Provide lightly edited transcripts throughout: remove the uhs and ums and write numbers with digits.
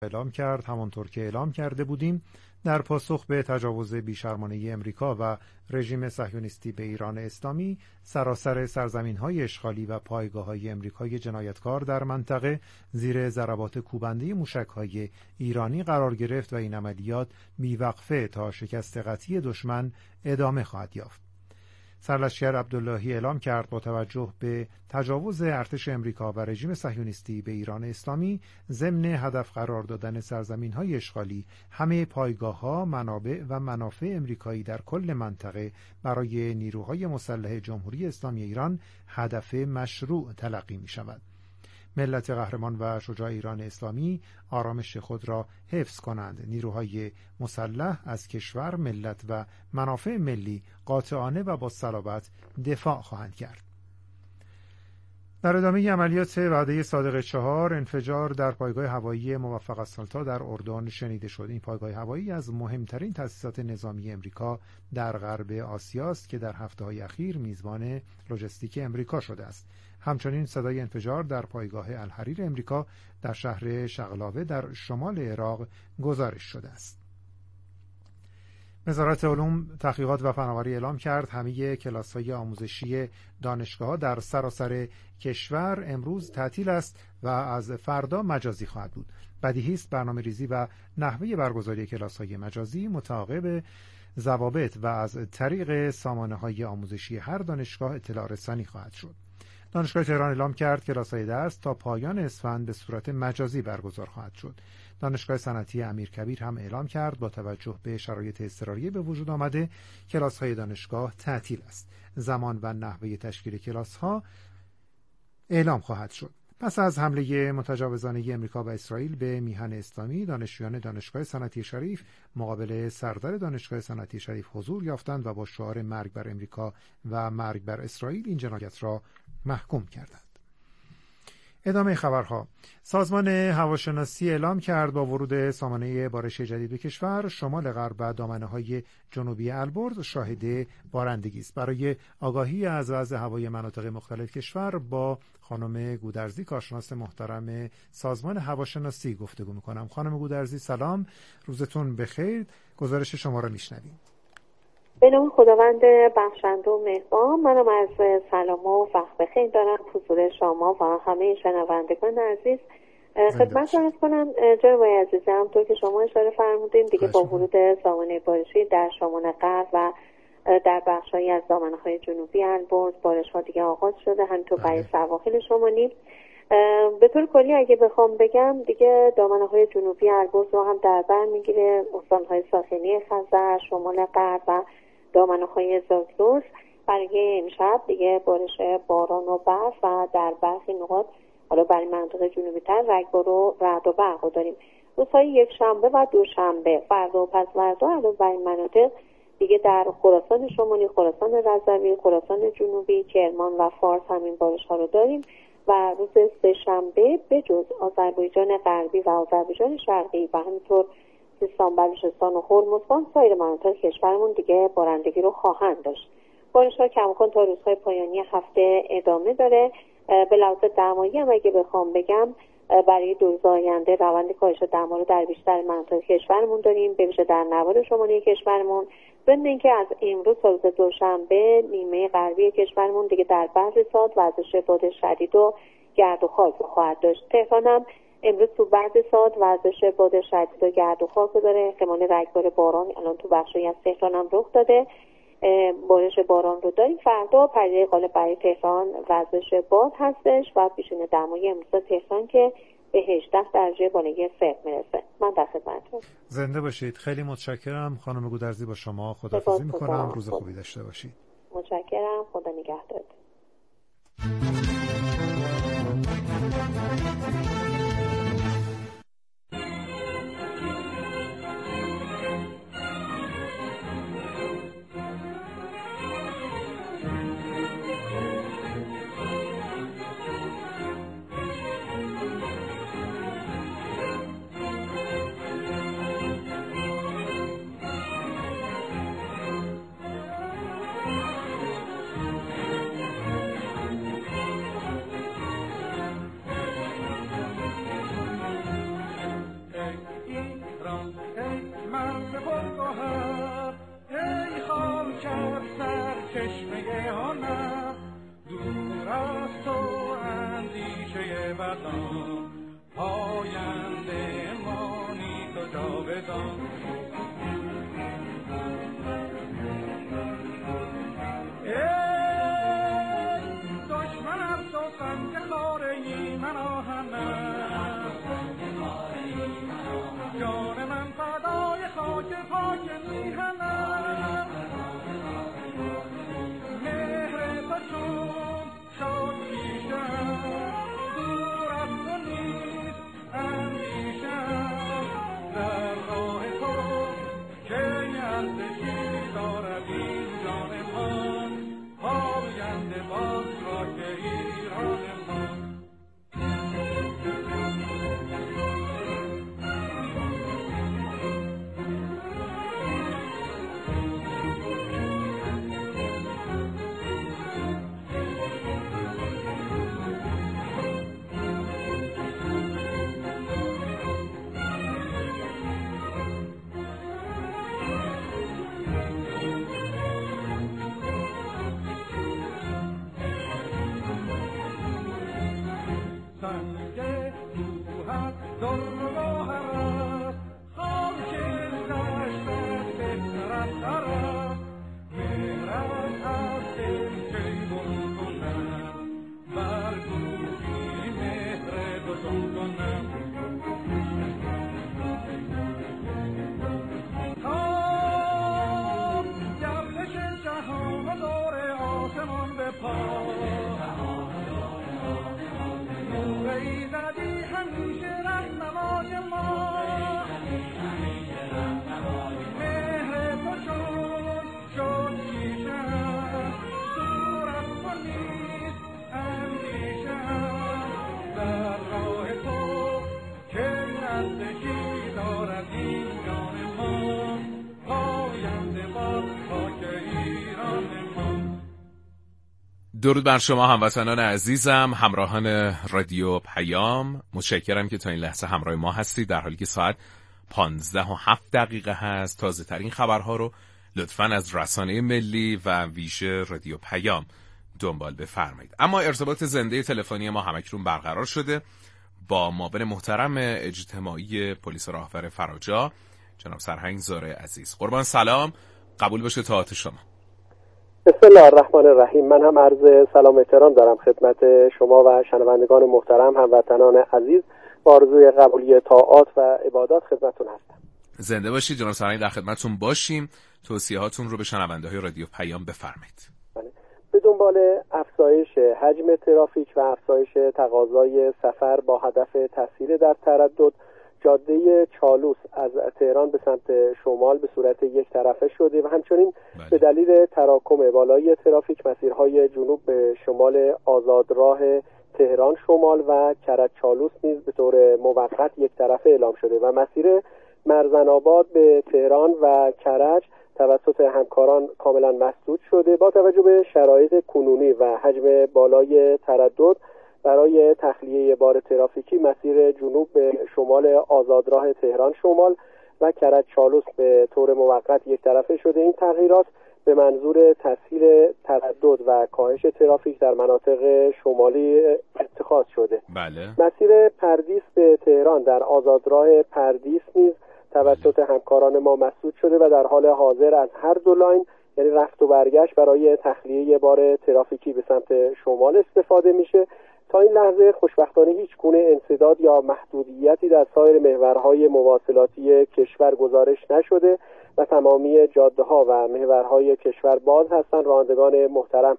اعلام کرد همانطور که اعلام کرده بودیم در پاسخ به تجاوز بیشرمانه امریکا و رژیم صهیونیستی به ایران اسلامی، سراسر سرزمین‌های اشغالی و پایگاه‌های امریکای جنایتکار در منطقه زیر ضربات کوبنده موشک‌های ایرانی قرار گرفت و این عملیات بیوقفه تا شکست قطعی دشمن ادامه خواهد یافت. سرلشکر عبداللهی اعلام کرد با توجه به تجاوز ارتش امریکا و رژیم صهیونیستی به ایران اسلامی ضمن هدف قرار دادن سرزمین‌های اشغالی، همه پایگاه‌ها، منابع و منافع امریکایی در کل منطقه برای نیروهای مسلح جمهوری اسلامی ایران هدف مشروع تلقی می‌شود. ملت قهرمان و شجاع ایران اسلامی آرامش خود را حفظ کنند. نیروهای مسلح از کشور، ملت و منافع ملی قاطعانه و با صلابت دفاع خواهند کرد. در ادامه عملیات وعده صادق 4 انفجار در پایگاه هوایی موفق السلطا در اردن شنیده شد. این پایگاه هوایی از مهمترین تأسیسات نظامی امریکا در غرب آسیا است که در هفته‌های اخیر میزبان لوجستیک امریکا شده است. همچنین صدای انفجار در پایگاه الحریر امریکا در شهر شغلاوه در شمال عراق گزارش شده است. وزارت علوم، تحقیقات و فناوری اعلام کرد همه کلاس‌های آموزشی دانشگاه‌ها در سراسر کشور امروز تعطیل است و از فردا مجازی خواهد بود. بدیهی است برنامه‌ریزی و نحوه برگزاری کلاس‌های مجازی متعاقب ضوابط و از طریق سامانه‌های آموزشی هر دانشگاه اطلاع رسانی خواهد شد. دانشگاه تهران اعلام کرد کلاس‌های درس تا پایان اسفند به صورت مجازی برگزار خواهد شد. دانشگاه صنعتی امیرکبیر هم اعلام کرد با توجه به شرایط اضطراری به وجود آمده کلاس‌های دانشگاه تعطیل است. زمان و نحوه تشکیل کلاس‌ها اعلام خواهد شد. پس از حمله متجاوزانه امریکا و اسرائیل به میهن اسلامی، دانشجویان دانشگاه صنعتی شریف مقابل سردر دانشگاه صنعتی شریف حضور یافتند و با شعار مرگ بر امریکا و مرگ بر اسرائیل این جنایت را محکوم کردند. ادامه خبرها. سازمان هواشناسی اعلام کرد با ورود سامانه بارش جدید به کشور، شمال غرب و دامنه‌های جنوبی البرز شاهد بارندگی است. برای آگاهی از وضع هوای مناطق مختلف کشور با خانم گودرزی، کارشناس محترم سازمان هواشناسی گفتگو می‌کنم. خانم گودرزی سلام، روزتون بخیر. گزارش شما را میشنویم. به نام خداوند بخشنده و مهربان، منم از سلام و وقت بخیر دارم حضور شما و همه شنوندگان عزیز خدمت عرض کنم. جناب عزیزم، طور که شما اشاره فرمودین دیگه با ورود سامانه بارشی در شمال غرب و در بخش‌هایی از دامنه‌های جنوبی البرز بارش‌ها دیگه آغاز شده، همینطور برای سواحل شمالی. به طور کلی اگه بخوام بگم دیگه دامنه‌های جنوبی البرز رو هم در بر میگیره، استان‌های ساحلی خزر، شمال غرب و دامنه‌های زاگرس. برای امشب دیگه بارش باران و برف و در برخی نقاط حالا برای مناطق جنوبی‌تر رگبار و رعد و برق داریم. روزهای یک شنبه و دوشنبه، فردا و پس فردا علاوه بر این مناطق دیگه در خراسان شمالی، خراسان رضوی، خراسان جنوبی، کرمان و فارس همین بارش‌ها رو داریم و روز سه‌شنبه به جز آذربایجان غربی و آذربایجان شرقی و همینطور سیستان، بلوچستان و هرمزگان سایر مناطق کشورمون دیگه بارندگی رو خواهند داشت. بارش‌ها کماکان تا روزهای پایانی هفته ادامه داره. به لحاظ دمایی هم اگه بخوام بگم برای 2 روز آینده روند کاهش دما رو در بیشتر مناطق کشورمون داریم، به ویژه در نوار شمالی کشورمون. ضمن اینکه از امروز تا روز دوشنبه نیمه غربی کشورمون دیگه در بعضی ساعات وزش باد شدید و گرد و خاک خواهد داشت. تهران هم امروز تو بعضی ساعات وزش باد شدید و گرد و خاک داره، احتمال رگبار باران الان تو بخشی از تهران هم رخ داده، بارش باران رو داریم. فردا پدیده غالب برای تهران وزش باد هستش و پیشین دمای امروز تهران که به 18 درجه بالای صفر میرسه. من در خدمتتون. زنده باشید. خیلی متشکرم خانم گودرزی. با شما خداحافظی میکنم. روز خوبی داشته باشید. متشکرم. خدا نگهدار. باید سرچشمه هنر، دور از تو اندیشه بدان، پاینده مانی تو جاودان. دشمنم تو سنگ خاره‌ای من آهنم، جان من فدای خاک پاک میهنم، مهر تو چون شد پیشم، دور از تو نیست اندیشم، در راه تو که ارزشی دارد این جان من، پاینده باز خاک ایران من. درود بر شما هموطنان عزیزم، همراهان رادیو پیام. متشکرم که تا این لحظه همراه ما هستید، در حالی که ساعت 15:07 هست. تازه ترین خبرها رو لطفاً از رسانه ملی و ویژه رادیو پیام دنبال بفرمایید. اما ارتباط زنده تلفنی ما همکنون برقرار شده با معاون محترم اجتماعی پلیس راهور فراجا، جناب سرهنگ زاره عزیز. قربان سلام، قبول باشه طاعت شما. بسم الله الرحمن الرحیم. من هم عرض سلام و احترام دارم خدمت شما و شنوندگان محترم، هموطنان عزیز، با آرزوی قبولی طاعات و عبادات خدمتتون هستم. زنده باشید جناب سرهنگ، در خدمتتون باشیم. توصیهاتون رو به شنونده‌های رادیو پیام بفرمایید. به دنبال افزایش حجم ترافیک و افزایش تقاضای سفر با هدف تسهیل در تردد، جاده چالوس از تهران به سمت شمال به صورت یک طرفه شده و همچنین به دلیل تراکم بالای ترافیک مسیرهای جنوب به شمال آزادراه تهران شمال و کرج چالوس نیز به طور موقت یک طرفه اعلام شده و مسیر مرزن آباد به تهران و کرج توسط همکاران کاملا مسدود شده. با توجه به شرایط کنونی و حجم بالای تردد برای تخلیه بار ترافیکی، مسیر جنوب به شمال آزادراه تهران شمال و کرج چالوس به طور موقت یک طرفه شده. این تغییرات به منظور تسهیل تردد و کاهش ترافیک در مناطق شمالی اتخاذ شده. بله. مسیر پردیس به تهران در آزادراه پردیس نیز توسط همکاران ما مسدود شده و در حال حاضر از هر دو لاین، یعنی رفت و برگشت، برای تخلیه بار ترافیکی به سمت شمال استفاده میشه. تا این لحظه خوشبختانه هیچ گونه انسداد یا محدودیتی در سایر محورهای مواصلاتی کشور گزارش نشده و تمامی جاده‌ها و محورهای کشور باز هستند. رانندگان محترم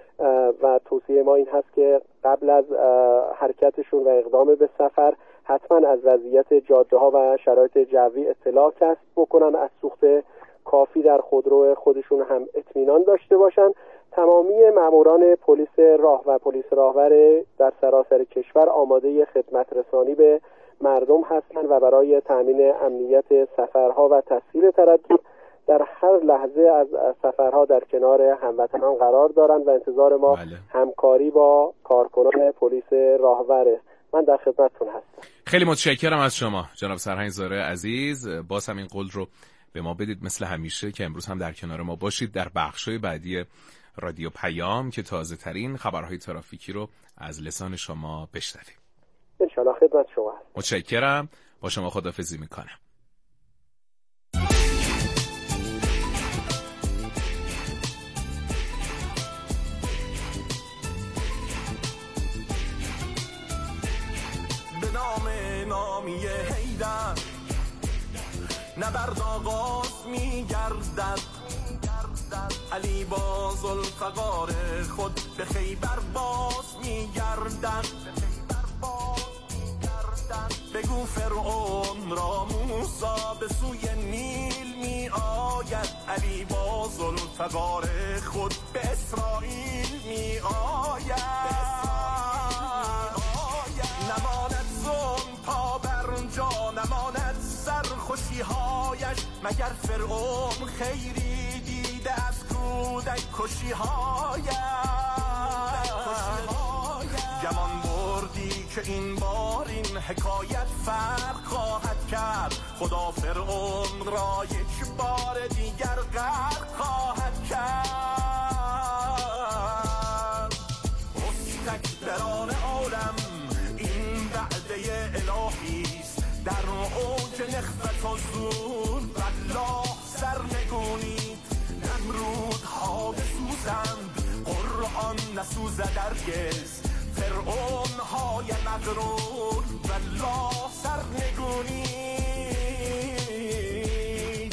و توصیه ما این هست که قبل از حرکتشون و اقدام به سفر حتما از وضعیت جاده‌ها و شرایط جوی اطلاع کسب بکنن، از سوخت کافی در خودرو خودشون هم اطمینان داشته باشن. تمامی ماموران پلیس راه و پلیس راهور در سراسر کشور آماده خدمت رسانی به مردم هستند و برای تامین امنیت سفرها و تسهیل تردد در هر لحظه از سفرها در کنار هموطنان قرار دارند و انتظار ما همکاری با کارکنان پلیس راهوره. من در خدمتتون هستم. خیلی متشکرم از شما جناب سرهنگ زاره عزیز. باز هم این قول رو به ما بدید، مثل همیشه که امروز هم در کنار ما باشید در بخش‌های بعدی رادیو پیام که تازه ترین خبرهای ترافیکی رو از لسان شما بشنویم. ان شاء الله خدمت شما. متشکرم. با شما خداحافظی میکنم. به نام نامی حیدر نبرد آغاز می‌گردد، علی با ذوالفقار خود به خیبر باز می‌گردد. بگو فرعون را موسی به سوی نیل می آید، علی با ذوالفقار خود به اسرائیل می آید. نماند ظلم تا بر جا، نماند سرخوشی‌هایش، مگر فرعون خیری دیده از کودک کشی‌هایش. گمان بردی که این بار این حکایت فرق خواهد کرد، خدا فرعون را یک بار دیگر غرق خواهد کرد. مستکبران عالم این وعده الهیست، در اوج نخوت و زور والله سرنگونید. نمرودها بسوزند قرآن نسوزد هرگز، فرعون های مغرور والله سرنگونید.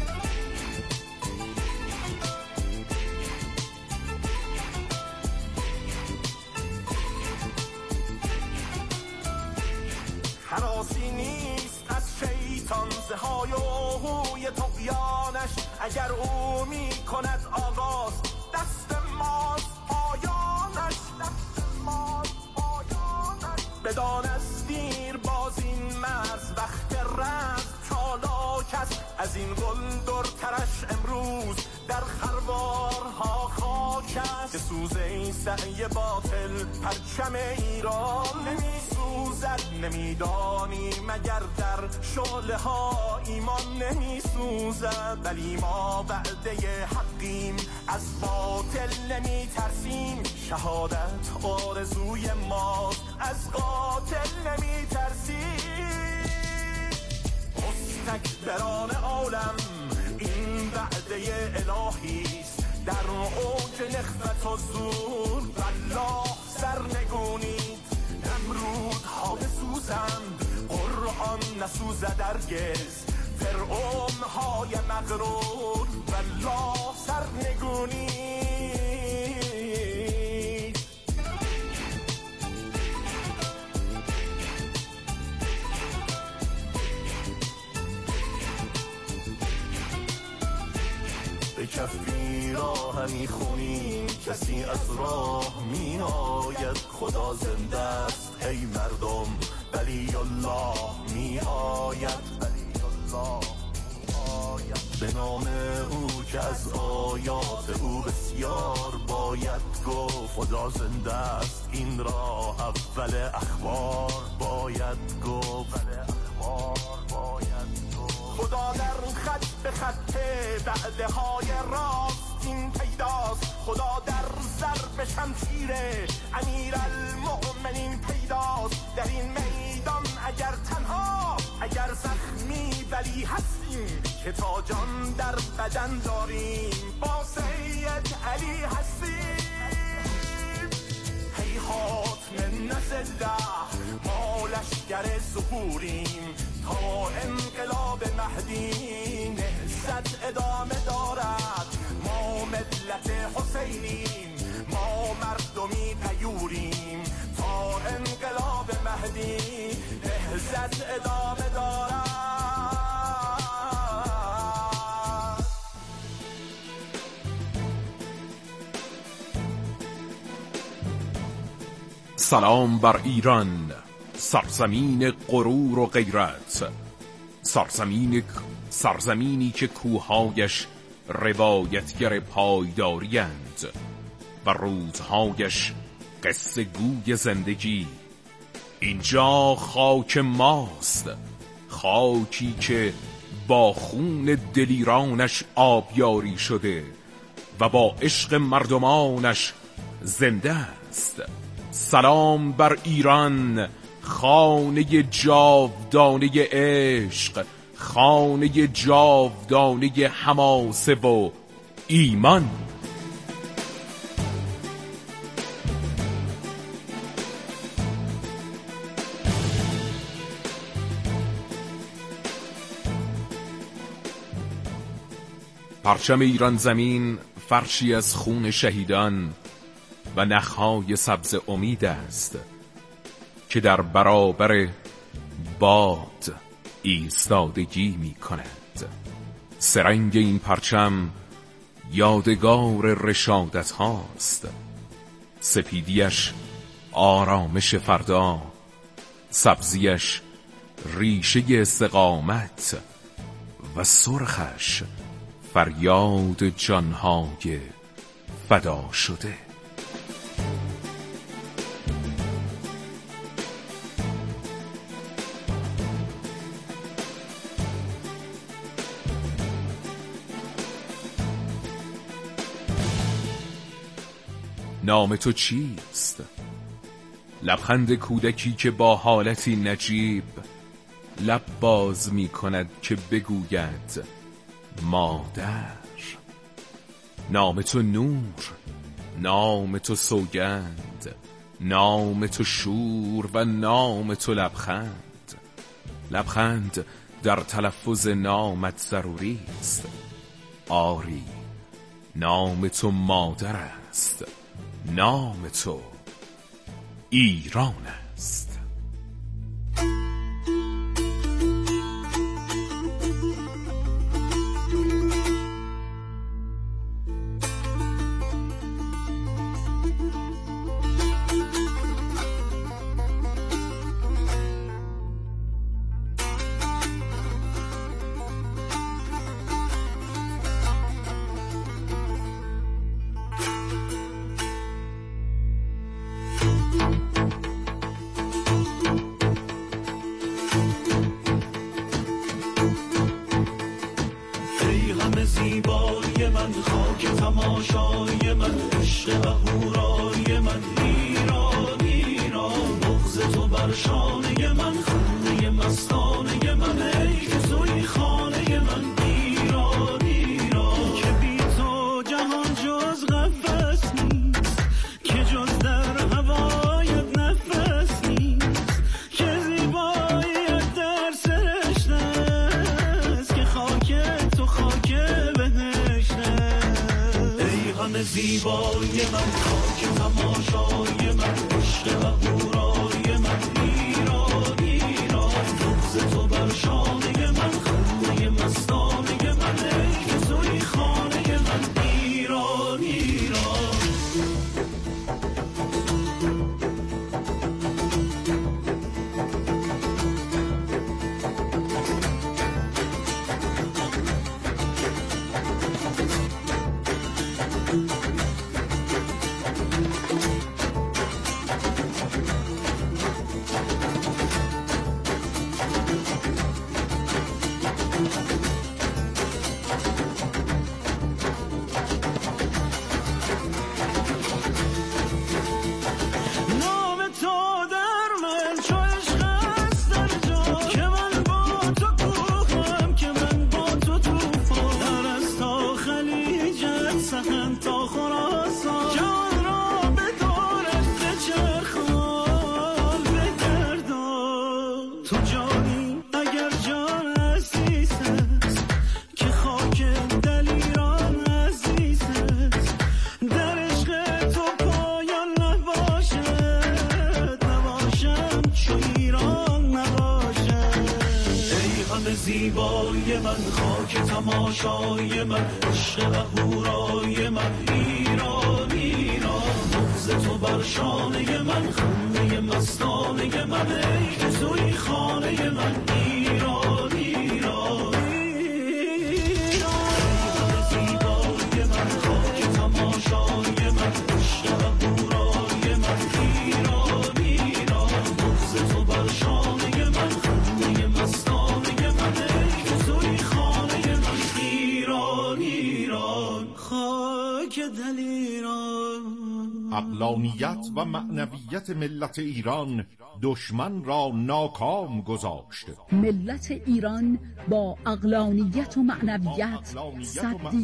هراسی نیست از شیطان زهای و هوی طغیانش، اگر او می کند آغاز دست ماست پایانش. بدان از دیر باز این مرز وقت رفت چالاک است، از این گل ترش امروز در خروارها خاک است. سوز این سعی باطل پرچم ایران نمی سوزد، نمیدانی مگر در شعله ها ایمان نمی سوزد. ولی ما وعده حقیم از باطل نمی ترسیم، شهادت آرزوی ما از قاتل نمی ترسیم. مستکبران عالم این وعده الهیست، در اوج نخوت و زور والله سرنگونید. نمرودها بسوزند قرآن نسوزد هرگز، فرعون های مغرور والله سرنگونید. به کفی راه همی خونیم کسی از راه می آید، خدا زنده است ای مردم ولی الله می آید. به نام او که از آیات او بسیار باید گفت، خدا زنده است این راه اول اخبار باید گفت. خدا در خط به خط وعده های راست این پیداست، خدا در ضرب شمشیر امیر المؤمنین پیداست. در این میدان اگر تنها اگر زخمی ولی هستیم، که تا جان در بدن داریم با سید علی هستیم. هیهات من نزله ما لشگر ظهوریم، تا انقلاب مهدی نهضت ادامه دارد. ما ملت حسینیم، ما مردمی غیوریم، تا انقلاب مهدی نهضت ادامه دارد. سلام بر ایران، سرزمین غرور و غیرت، سرزمینی که کوههایش روایتگر پایداری‌اند و روزهایش قصه گوی زندگی. اینجا خاک ماست، خاکی که با خون دلیرانش آبیاری شده و با عشق مردمانش زنده است. سلام بر ایران، خانه جاودانه عشق، خانه جاودانه حماسه و ایمان. پرچم ایران زمین فرشی از خون شهیدان و نخهای سبز امید است که در برابر باد ایستادگی می کند. سرنگ این پرچم یادگار رشادت هاست، سپیدیش آرامش فردا، سبزیش ریشه استقامت و سرخش فریاد جانهای فدا شده. نام تو چیست؟ لبخند کودکی که با حالتی نجیب لب باز می کند که بگوید مادر. نام تو نور، نام تو سوگند، نام تو شور و نام تو لبخند. لبخند در تلفظ نامت ضروری است. آری، نام تو مادر است، نام تو ایران است. زیبایی من، خاک تماشای من، عشق و هورای من، ایران ایران. بغض تو بر شانه من، خنده مستانه من، ای که توی خانه من، ایران ایران. که بی تو جهان جز قفس نیست، که جز در هوایت نفس نیست، که زیباییت در سرشته است، که خاک تو خاک زیبای من، خاک تماشای من، عشق و هورای من، ایران ایران. بغض تو بر شانه من، خنده مستانه من، ای که توی خانه من، ایران ایران. زیبای من، خاک تماشای من، عشق و هورای من، ایران ایران. بغض تو بر شانه من، خنده مستانه من، ای که توی خانه من، ایران ایران. زیبای من، خاک تماشای من، عشق و هورای من، ایران ایران. بغض تو بر شانه من، خنده مستانه من، ای که توی خانه که دلیران. عقلانیت و معنویت ملت ایران دشمن را ناکام گذاشت. ملت ایران با عقلانیت و معنویت صدی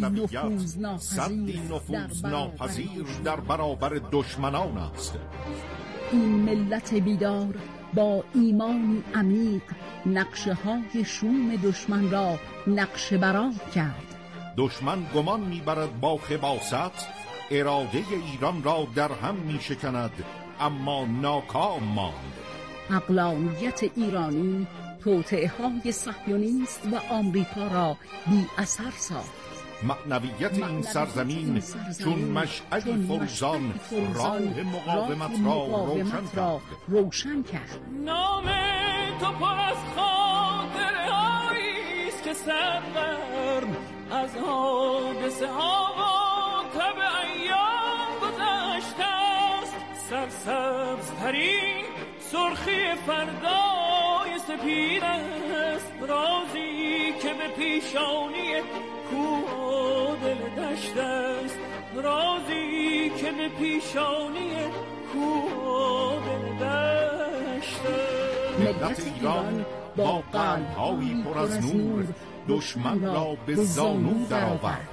نفوذ ناپذیر در برابر دشمنان است. این ملت بیدار با ایمانی عمیق نقشه های شوم دشمن را نقشه برآ کرد. دشمن گمان می‌برد با خباثت اراده ایران را در هم می‌شکند، اما ناکام ماند. عقلانیت ایرانی توطئه‌های صهیونیست و آمریکا را بی اثر ساخت. معنویت این سرزمین چون مشعلی فروزان راه مقاومت را روشن کرد. نام تو پر از خاطرهایی است که سرگرم از حادثه ها و تب ایام گذشته است. سرسبزترین سرخی فردای سپید است، رازی که به پیشانی کوه و دل دشت است، رازی که به پیشانی کوه و دل دشت است. ملت ایران با قلب‌هایی پر از نور دشمن را به زانو درآورد.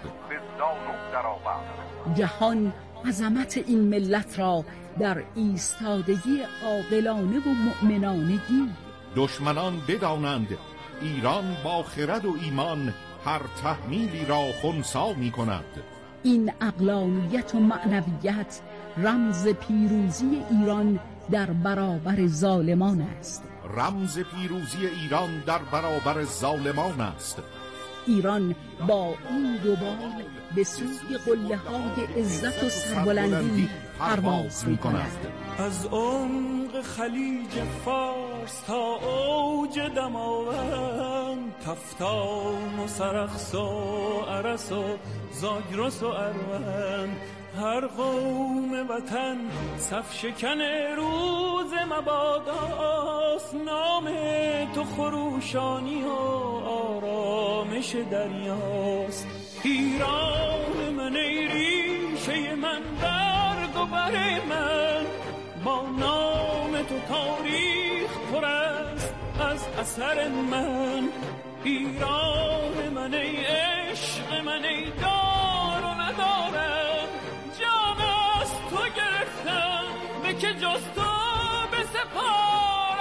جهان عظمت این ملت را در ایستادگی عاقلانه و مؤمنانه دید. دشمنان بدانند ایران با خرد و ایمان هر تحمیلی را خنثی می کند. این عقلانیت و معنویت رمز پیروزی ایران در برابر ظالمان است. رمز پیروزی ایران در برابر ظالمان است. ایران با این دوبال به سوی قله‌های عزت و سربلندی پرواز می‌کند. از عمق خلیج فارس تا اوج دماوند، تفتان و سرخس و ارس و زاگرس و اروند، هر قوم وطن صف شکن روز مباداست. نام تو خروشانی و آرامش دریاست. ایران من ای ریشه من، برگ و بر من، با نام تو تاریخ پر است از اثر من. ایران من ای عشق من، ای دار و ندارم، جان از تو گرفتم به که جز تو بسپارم.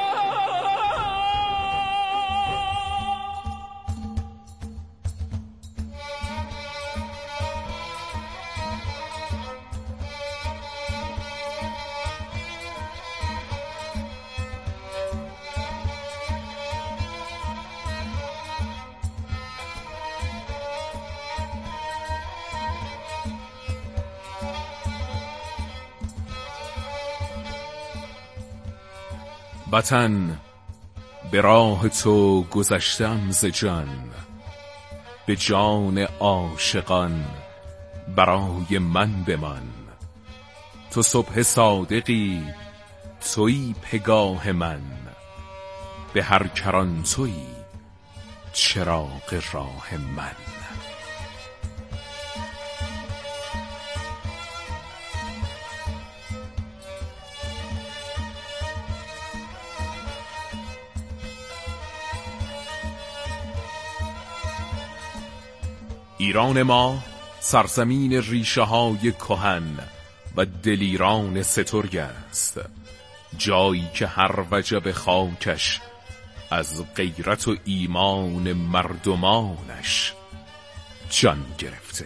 وطن به راه تو گذشتم ز جان، به جان عاشقان برای من بمان. تو صبح صادقی، تویی پگاه من، به هر کران تویی چراغ راه من. ایران ما سرزمین ریشه های کهن و دلیران سترگ است، جایی که هر وجب خاکش از غیرت و ایمان مردمانش جان گرفته.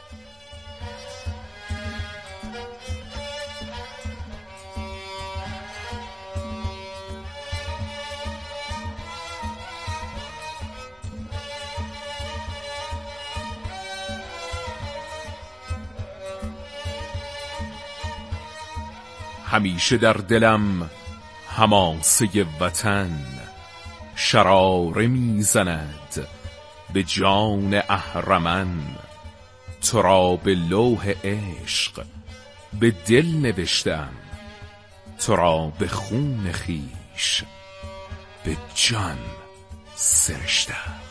همیشه در دلم حماسه وطن شراره میزند به جان اهرمن. تو را به لوح عشق به دل نوشتم، تو را به خون خویش به جان سرشتم.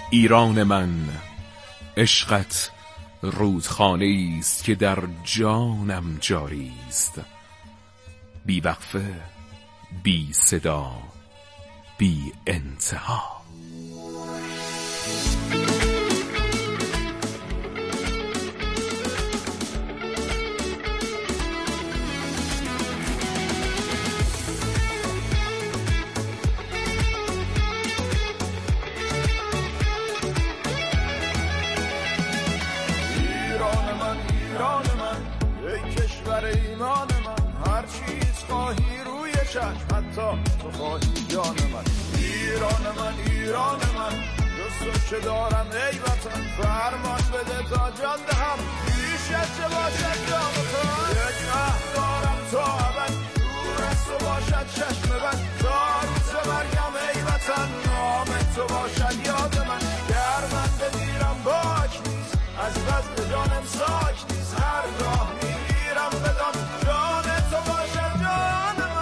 ایران من، عشقت رودخانه است که در جانم جاری است، بی وقفه، بی صدا، بی انتها. تو خواهی جان من، ایران من، ایران من، دوست چه دارم ای وطن، فرمان بده تا جان دهم، پیشت چه باشد جام تو، یک عهد دارم تا ابد، دور از تو باشد چشم بد، تا روز مرگم ای وطن، نام تو باشد یاد من، گر من بمیرم باک نیست، از بزم جانم ساک نیست، هر راه میرم بدم جان تو باشد جان من.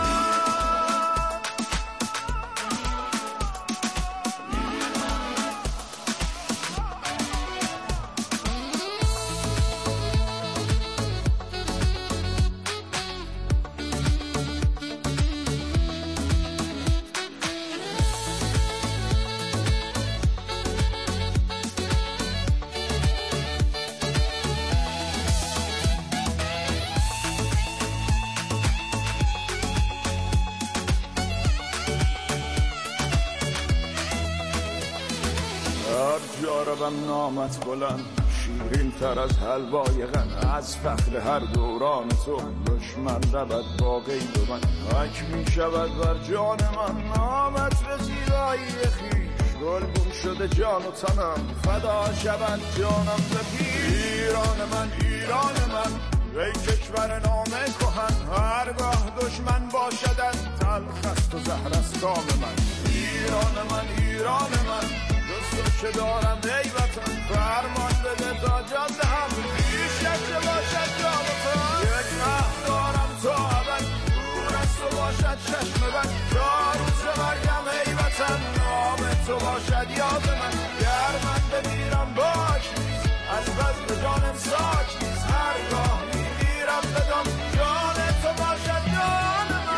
جاربم نامت بلند، شیرین تر از حلوای غن، از فخر هر دوران تو دشمن رود با قید من، حک می شود بر جان من نامت به زیبایی خویش، گلگون شده جان و تنم فدا شود جانم به پیش. ایران من، ایران من، ای کشور نام کهن، هرگاه دشمن باشدن تلخ است و زهر است کام من. ایران من، ایران من، دوست چه دارم ای وطن، فرمان بده تا جان دهم، پیشت چه باشد جان تو، یک عهد دارم تا ابد، دور از تو باشد چشم بد، تا روز مرگم ای وطن، نام تو باشد یاد من، گر من بمیرم باک نیست، از بزم جانم ساک نیست، هرگاه میمیرم بدم جان تو باشد جان من.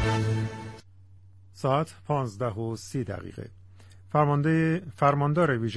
ساعت 15:30. فرماندار ویژه